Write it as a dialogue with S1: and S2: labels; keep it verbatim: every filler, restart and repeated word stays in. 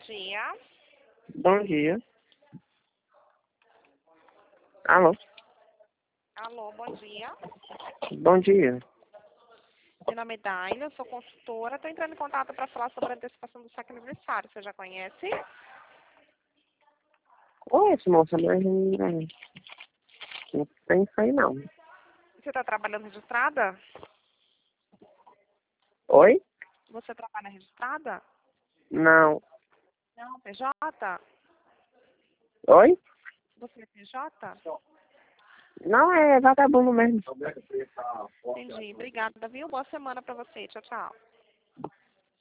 S1: dia.
S2: Bom dia. Alô?
S1: Alô, bom dia.
S2: Bom dia.
S1: Meu nome é Daina, eu sou consultora. Estou entrando em contato para falar sobre a antecipação do saque aniversário. Você já conhece?
S2: Conheço, moça, mas não, não tem isso aí, não.
S1: Você está trabalhando registrada?
S2: Oi?
S1: Você trabalha registrada?
S2: Não.
S1: Não, P J?
S2: Oi?
S1: Você é P J?
S2: Não, é vagabundo mesmo.
S1: Entendi. Obrigada, viu? Boa semana para você. Tchau, tchau.